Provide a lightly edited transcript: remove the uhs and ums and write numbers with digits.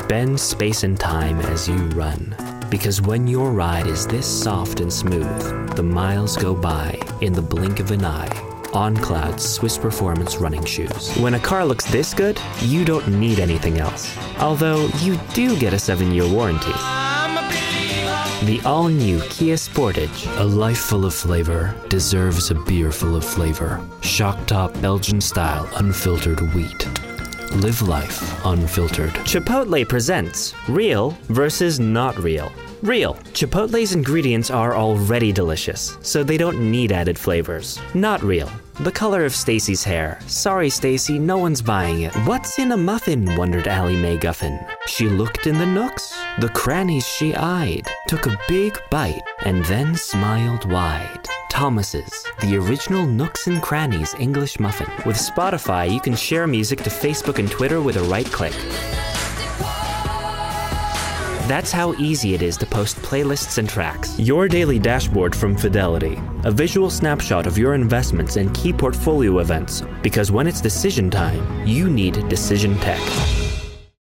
Bend space and time as you run. Because when your ride is this soft and smooth, the miles go by in the blink of an eye. On Cloud's Swiss Performance running shoes. When a car looks this good, you don't need anything else. Although you do get a 7-year warranty. The all-new Kia Sportage. A life full of flavor deserves a beer full of flavor. Shock top Belgian style unfiltered wheat. Live life unfiltered. Chipotle presents Real versus Not Real. Real. Chipotle's ingredients are already delicious, so they don't need added flavors. Not real. The color of Stacy's hair. Sorry, Stacy, no one's buying it. What's in a muffin? Wondered Allie Mae Guffin. She looked in the nooks, the crannies she eyed, took a big bite, and then smiled wide. Thomas's, the original Nooks and Crannies English muffin. With Spotify, you can share music to Facebook and Twitter with a right click. That's how easy it is to post playlists and tracks. Your daily dashboard from Fidelity. A visual snapshot of your investments and key portfolio events. Because when it's decision time, you need Decision Tech.